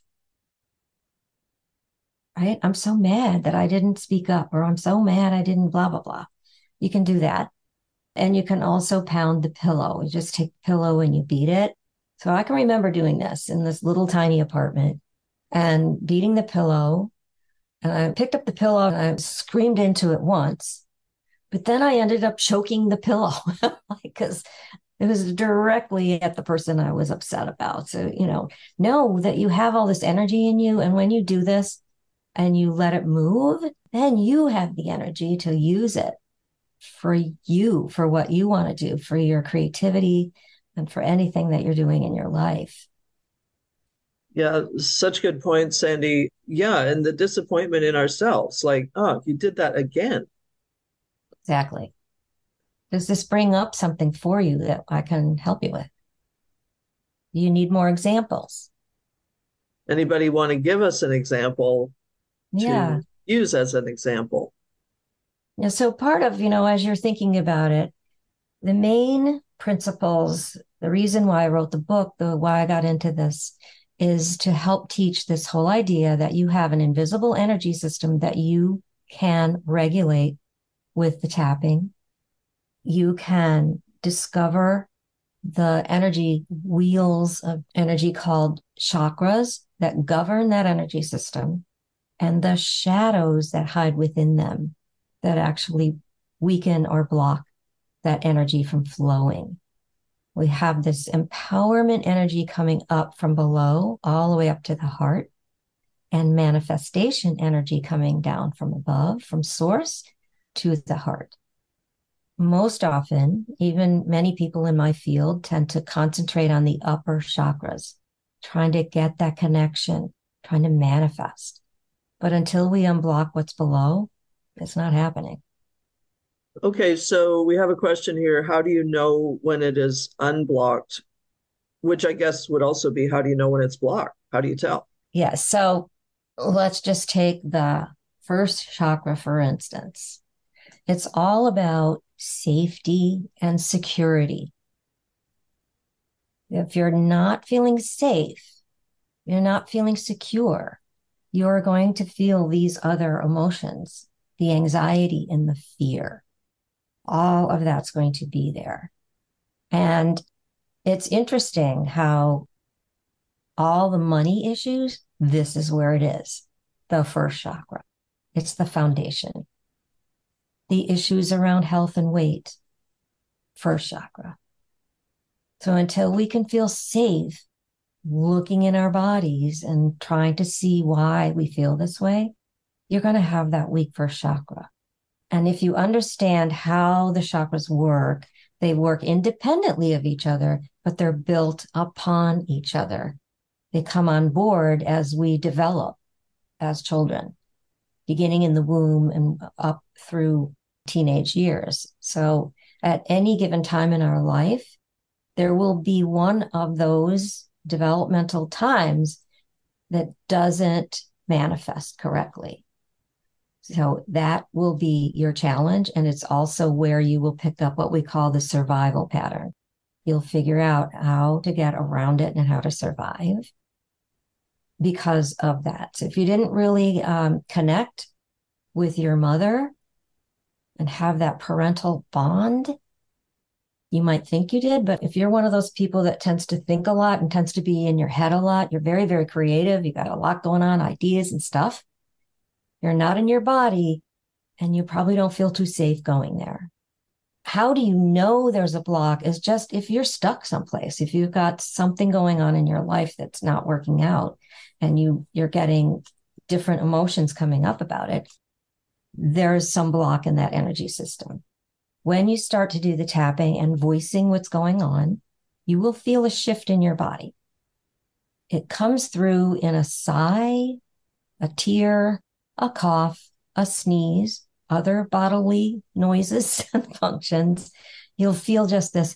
Right? I'm so mad that I didn't speak up, or I'm so mad I didn't blah, blah, blah. You can do that. And you can also pound the pillow. You just take the pillow and you beat it. So I can remember doing this in this little tiny apartment and beating the pillow. And I picked up the pillow and I screamed into it once. But then I ended up choking the pillow because it was directly at the person I was upset about. So, know that you have all this energy in you. And when you do this and you let it move, then you have the energy to use it for you, for what you want to do, for your creativity and for anything that you're doing in your life.
Yeah, such good points, Sandy. Yeah, and the disappointment in ourselves, like, oh, you did that again.
Exactly. Does this bring up something for you that I can help you with? You need more examples.
Anybody want to give us an example
Yeah.
to use as an example?
Yeah. So part of, as you're thinking about it, the main principles, the reason why I wrote the book, the why I got into this is to help teach this whole idea that you have an invisible energy system that you can regulate with the tapping. You can discover the energy wheels of energy called chakras that govern that energy system and the shadows that hide within them that actually weaken or block that energy from flowing. We have this empowerment energy coming up from below all the way up to the heart, and manifestation energy coming down from above, from source to the heart. Most often, even many people in my field tend to concentrate on the upper chakras, trying to get that connection, trying to manifest. But until we unblock what's below, it's not happening.
Okay, so we have a question here. How do you know when it is unblocked? Which I guess would also be, how do you know when it's blocked? How do you tell?
Yeah. So let's just take the first chakra, for instance. It's all about safety and security. If you're not feeling safe, you're not feeling secure, you're going to feel these other emotions, the anxiety and the fear. All of that's going to be there. And it's interesting how all the money issues, this is where it is, the first chakra. It's the foundation. The issues around health and weight, first chakra. So until we can feel safe looking in our bodies and trying to see why we feel this way, you're going to have that weak first chakra. And if you understand how the chakras work, they work independently of each other, but they're built upon each other. They come on board as we develop as children, beginning in the womb and up through teenage years. So at any given time in our life, there will be one of those developmental times that doesn't manifest correctly. So that will be your challenge. And it's also where you will pick up what we call the survival pattern. You'll figure out how to get around it and how to survive because of that. So if you didn't really connect with your mother and have that parental bond, you might think you did, but if you're one of those people that tends to think a lot and tends to be in your head a lot, you're very, very creative, you got a lot going on, ideas and stuff, you're not in your body, and you probably don't feel too safe going there. How do you know there's a block is just if you're stuck someplace, if you've got something going on in your life that's not working out and you're getting different emotions coming up about it, there's some block in that energy system. When you start to do the tapping and voicing what's going on, you will feel a shift in your body. It comes through in a sigh, a tear, a cough, a sneeze, other bodily noises and functions. You'll feel just this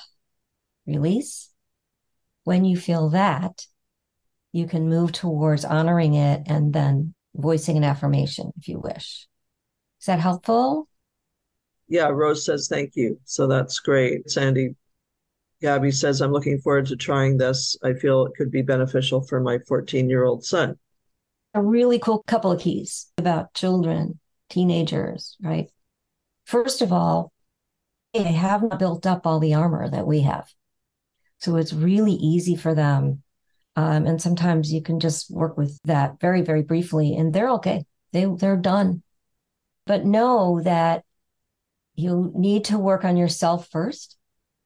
release. When you feel that, you can move towards honoring it and then voicing an affirmation if you wish. Is that helpful?
Yeah, Rose says thank you. So that's great. Sandy, Gabby says, I'm looking forward to trying this. I feel it could be beneficial for my 14-year-old son.
A really cool couple of keys about children, teenagers, right? First of all, they haven't built up all the armor that we have. So it's really easy for them. And sometimes you can just work with that very, very briefly and they're okay. They're done. But know that you need to work on yourself first.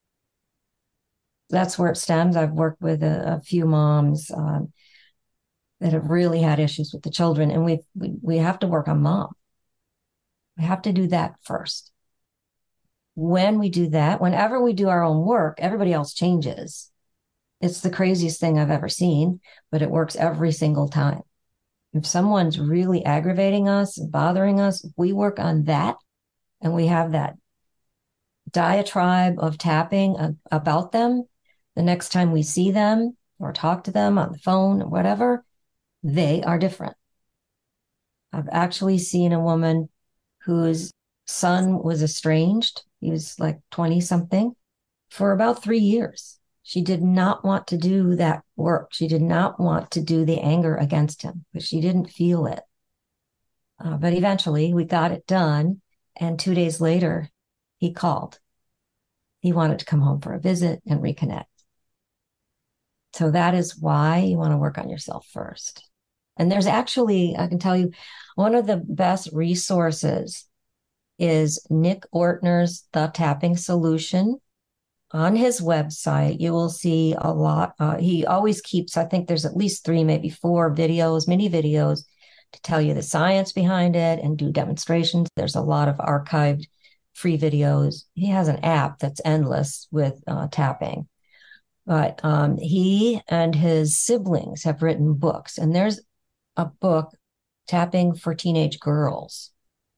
That's where it stems. I've worked with a few moms that have really had issues with the children, and we have to work on mom. We have to do that first. When we do that, whenever we do our own work, everybody else changes. It's the craziest thing I've ever seen, but it works every single time. If someone's really aggravating us and bothering us, we work on that and we have that diatribe of tapping about them. The next time we see them or talk to them on the phone or whatever, they are different. I've actually seen a woman whose son was estranged. He was like 20 something for about 3 years. She did not want to do that work. She did not want to do the anger against him, but she didn't feel it. But eventually we got it done. And 2 days later, he called. He wanted to come home for a visit and reconnect. So that is why you want to work on yourself first. And there's actually, I can tell you, one of the best resources is Nick Ortner's The Tapping Solution. On his website, you will see a lot. He always keeps, I think there's at least 3, maybe 4 videos, mini videos to tell you the science behind it and do demonstrations. There's a lot of archived free videos. He has an app that's endless with tapping. But he and his siblings have written books. And there's a book, Tapping for Teenage Girls.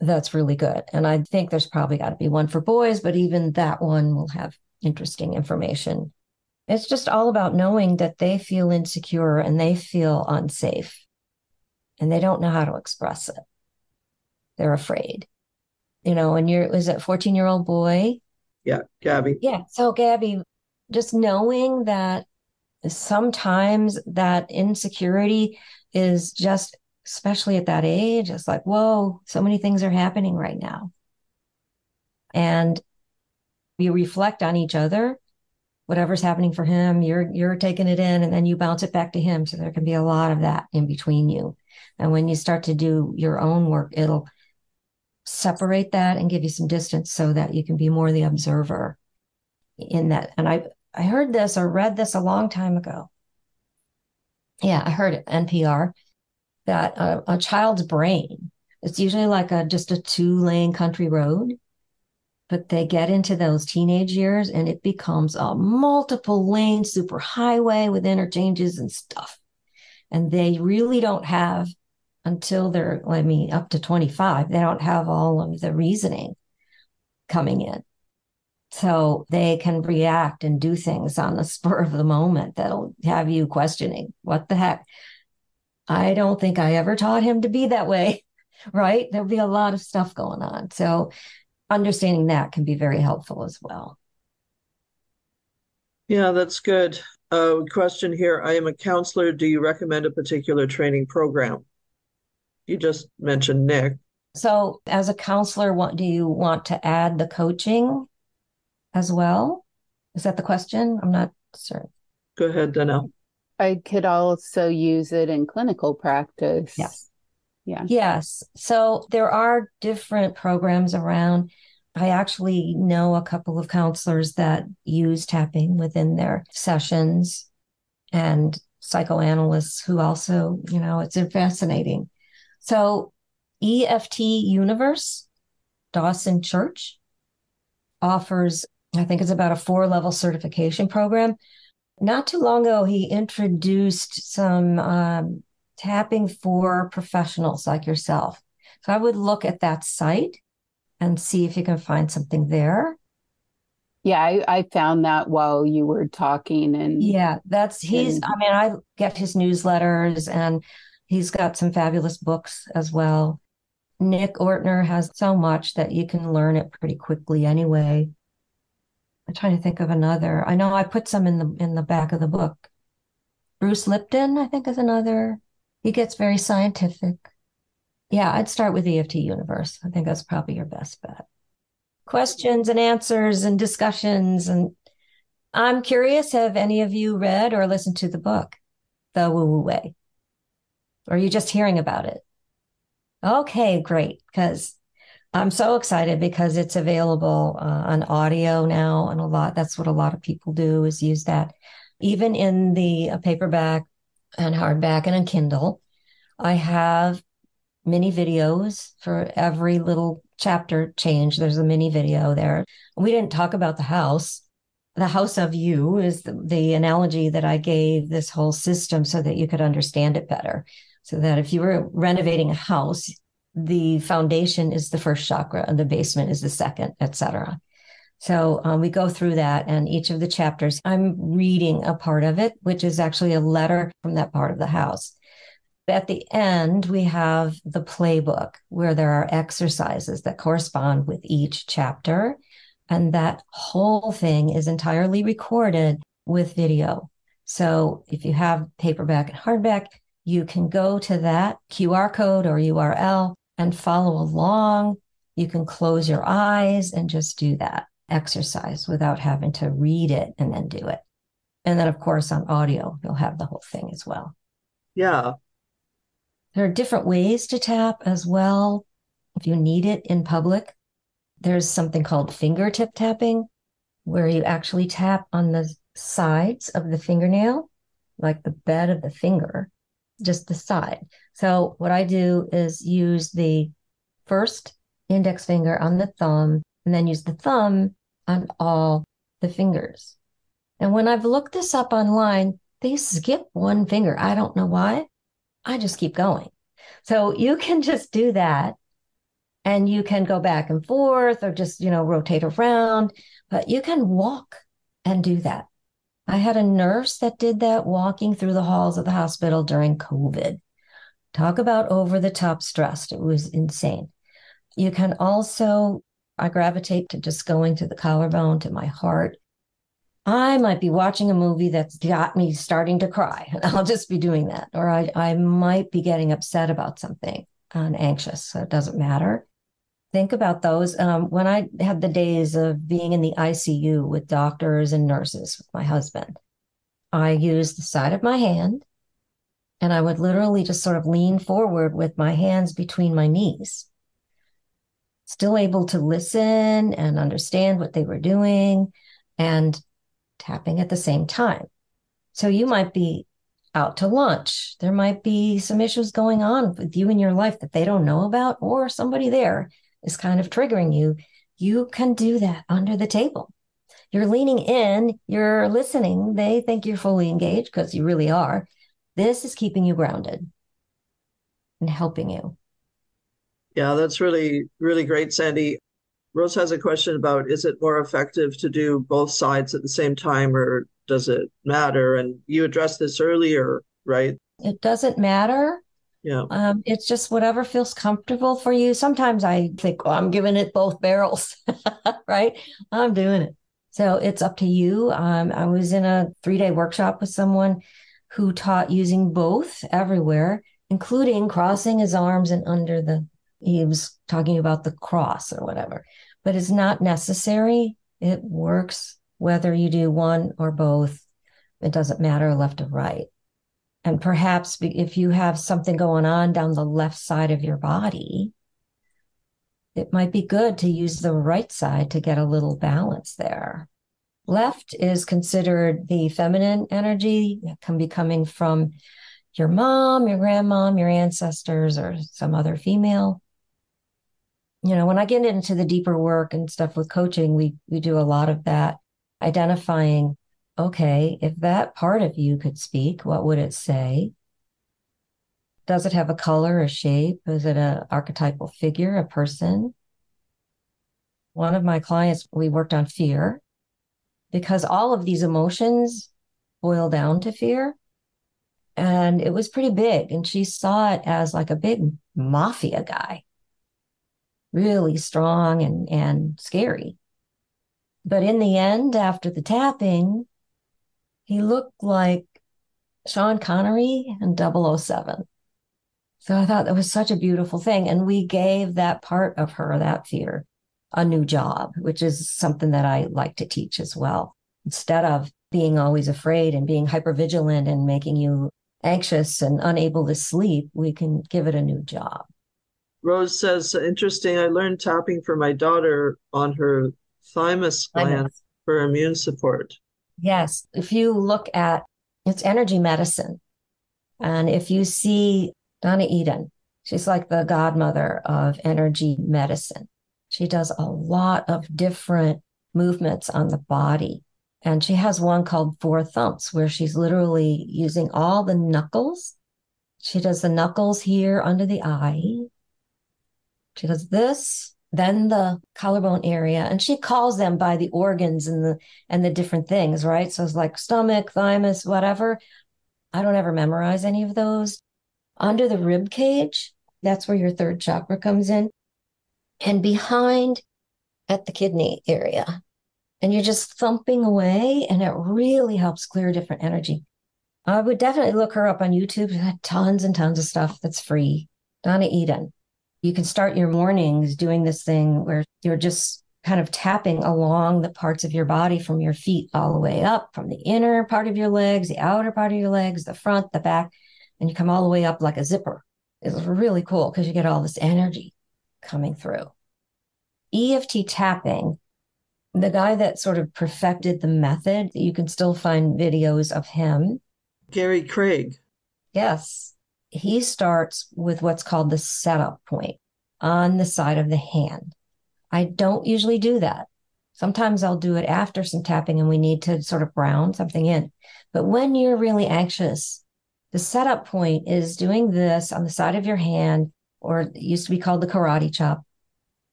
That's really good. And I think there's probably got to be one for boys, but even that one will have interesting information. It's just all about knowing that they feel insecure and they feel unsafe and they don't know how to express it. They're afraid. And was it 14-year-old boy?
Yeah, Gabby.
Yeah. So Gabby, just knowing that sometimes that insecurity is just, especially at that age, it's like, whoa, so many things are happening right now. And you reflect on each other, whatever's happening for him, you're taking it in and then you bounce it back to him. So there can be a lot of that in between you. And when you start to do your own work, it'll separate that and give you some distance so that you can be more the observer in that. And I heard this or read this a long time ago. Yeah, I heard it, NPR, that a child's brain, it's usually like just a 2-lane country road, but they get into those teenage years and it becomes a multiple lane super highway with interchanges and stuff. And they really don't have, until they're, up to 25, they don't have all of the reasoning coming in. So they can react and do things on the spur of the moment that'll have you questioning, what the heck? I don't think I ever taught him to be that way, right? There'll be a lot of stuff going on. So understanding that can be very helpful as well.
Yeah, that's good. Question here. I am a counselor. Do you recommend a particular training program? You just mentioned Nick.
So as a counselor, what do you want to add the coaching as well? Is that the question? I'm not certain.
Go ahead, Danelle.
I could also use it in clinical practice.
Yes.
Yeah.
Yes. So there are different programs around. I actually know a couple of counselors that use tapping within their sessions and psychoanalysts who also, it's fascinating. So EFT Universe, Dawson Church, offers, I think it's about a 4-level certification program. Not too long ago, he introduced some tapping for professionals like yourself. So I would look at that site and see if you can find something there.
Yeah, I found that while you were talking. And
yeah, I get his newsletters and he's got some fabulous books as well. Nick Ortner has so much that you can learn it pretty quickly anyway. I'm trying to think of another. I know I put some in the back of the book. Bruce Lipton, I think, is another. He gets very scientific. Yeah, I'd start with EFT Universe. I think that's probably your best bet. Questions and answers and discussions. And I'm curious, have any of you read or listened to the book, The Woo Woo Way? Or are you just hearing about it? Okay, great. Because I'm so excited because it's available on audio now. And that's what a lot of people do, is use that. Even in the paperback and hardback and on Kindle, I have mini videos for every little chapter change. There's a mini video there. We didn't talk about the house. The house of you is the analogy that I gave this whole system so that you could understand it better. So that if you were renovating a house, the foundation is the first chakra and the basement is the second, etc. So we go through that, and each of the chapters, I'm reading a part of it, which is actually a letter from that part of the house. At the end, we have the playbook where there are exercises that correspond with each chapter. And that whole thing is entirely recorded with video. So if you have paperback and hardback, you can go to that QR code or URL and follow along. You can close your eyes and just do that exercise without having to read it and then do it. And then, of course, on audio, you'll have the whole thing as well.
Yeah.
There are different ways to tap as well. If you need it in public, there's something called fingertip tapping, where you actually tap on the sides of the fingernail, like the bed of the finger, just the side. So what I do is use the first index finger on the thumb and then use the thumb on all the fingers. And when I've looked this up online, they skip one finger. I don't know why. I just keep going. So you can just do that And you can go back and forth or just, rotate around, but you can walk and do that. I had a nurse that did that walking through the halls of the hospital during COVID. Talk about over the top stressed. It was insane. You can also, I gravitate to just going to the collarbone, to my heart. I might be watching a movie that's got me starting to cry, and I'll just be doing that. Or I might be getting upset about something and anxious, so it doesn't matter. Think about those. When I had the days of being in the ICU with doctors and nurses with my husband, I used the side of my hand and I would literally just sort of lean forward with my hands between my knees, still able to listen and understand what they were doing and tapping at the same time. So you might be out to lunch. There might be some issues going on with you in your life that they don't know about, or somebody there is kind of triggering you. You can do that under the table. You're leaning in, you're listening. They think you're fully engaged because you really are. This is keeping you grounded and helping you.
Yeah, that's really, really great, Sandy. Rose has a question about, is it more effective to do both sides at the same time, or does it matter? And you addressed this earlier, right?
It doesn't matter.
Yeah.
It's just whatever feels comfortable for you. Sometimes I think, oh, I'm giving it both barrels, right? I'm doing it. So it's up to you. I was in a 3-day workshop with someone who taught using both everywhere, including crossing his arms and he was talking about the cross or whatever, but it's not necessary. It works whether you do one or both. It doesn't matter left or right. And perhaps if you have something going on down the left side of your body, it might be good to use the right side to get a little balance there. Left is considered the feminine energy. It can be coming from your mom, your grandmom, your ancestors, or some other female. When I get into the deeper work and stuff with coaching, we do a lot of that, identifying, okay, if that part of you could speak, what would it say? Does it have a color, a shape? Is it an archetypal figure, a person? One of my clients, we worked on fear because all of these emotions boil down to fear. And it was pretty big. And she saw it as like a big mafia guy, really strong and scary. But in the end, after the tapping, he looked like Sean Connery in 007. So I thought that was such a beautiful thing. And we gave that part of her, that fear, a new job, which is something that I like to teach as well. Instead of being always afraid and being hypervigilant and making you anxious and unable to sleep, we can give it a new job.
Rose says, interesting. I learned tapping for my daughter on her thymus gland for immune support.
Yes. If you look at it's energy medicine, and if you see Donna Eden, she's like the godmother of energy medicine. She does a lot of different movements on the body. And she has one called Four Thumps, where she's literally using all the knuckles. She does the knuckles here under the eye. She does this, then the collarbone area, and she calls them by the organs and the different things, right? So it's like stomach, thymus, whatever. I don't ever memorize any of those. Under the rib cage, that's where your third chakra comes in. And behind at the kidney area. And you're just thumping away, and it really helps clear different energy. I would definitely look her up on YouTube. She's got tons and tons of stuff that's free. Donna Eden. You can start your mornings doing this thing where you're just kind of tapping along the parts of your body from your feet all the way up, from the inner part of your legs, the outer part of your legs, the front, the back, and you come all the way up like a zipper. It's really cool because you get all this energy coming through. EFT tapping, the guy that sort of perfected the method, you can still find videos of him.
Gary Craig.
Yes. He starts with what's called the setup point on the side of the hand. I don't usually do that. Sometimes I'll do it after some tapping and we need to sort of ground something in. But when you're really anxious, the setup point is doing this on the side of your hand, or it used to be called the karate chop.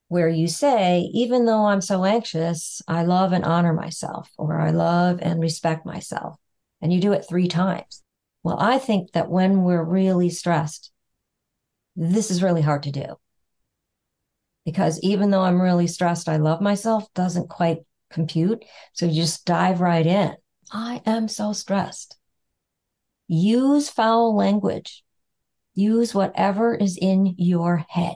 where you say, even though I'm so anxious, I love and honor myself, or I love and respect myself. And you do it 3 times. Well, I think that when we're really stressed, this is really hard to do. Because even though I'm really stressed, I love myself doesn't quite compute. So you just dive right in. I am so stressed. Use foul language. Use whatever is in your head.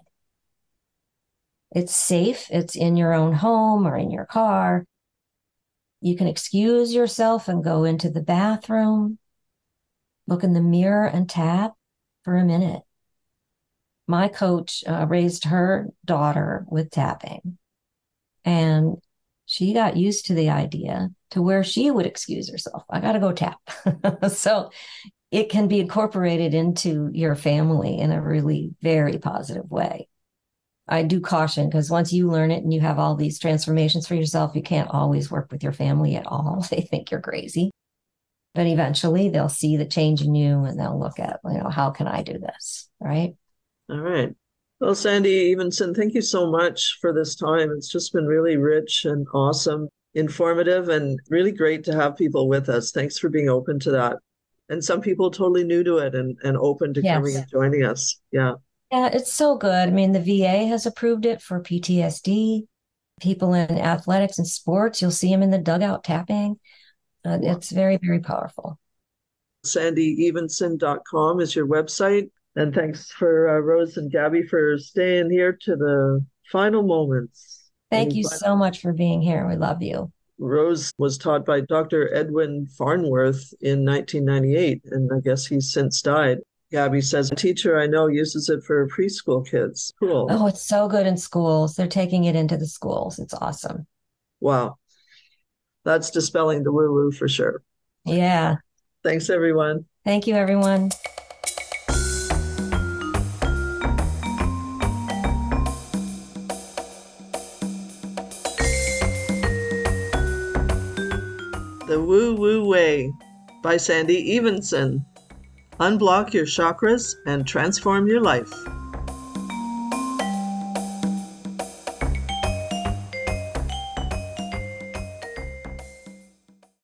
It's safe. It's in your own home or in your car. You can excuse yourself and go into the bathroom, look in the mirror and tap for a minute. My coach raised her daughter with tapping, and she got used to the idea to where she would excuse herself. I got to go tap. So it can be incorporated into your family in a really very positive way. I do caution because once you learn it and you have all these transformations for yourself, you can't always work with your family at all. They think you're crazy. But eventually they'll see the change in you and they'll look at, how can I do this? Right.
All right. Well, Sandy Evenson, thank you so much for this time. It's just been really rich and awesome, informative, and really great to have people with us. Thanks for being open to that. And some people totally new to it and open to coming
Yes.
and joining us. Yeah.
Yeah, it's so good. I mean, the VA has approved it for PTSD. People in athletics and sports, you'll see them in the dugout tapping. It's very, very powerful.
SandyEvenson.com is your website. And thanks for Rose and Gabby for staying here to the final moments.
Thank you so much for being here. We love you.
Rose was taught by Dr. Edwin Farnworth in 1998, and I guess he's since died. Gabby says, a teacher I know uses it for preschool kids. Cool.
Oh, it's so good in schools. They're taking it into the schools. It's awesome.
Wow. That's dispelling the woo-woo for sure.
Yeah.
Thanks, everyone.
Thank you, everyone.
The Woo Woo Way by Sandy Evenson. Unblock your chakras and transform your life.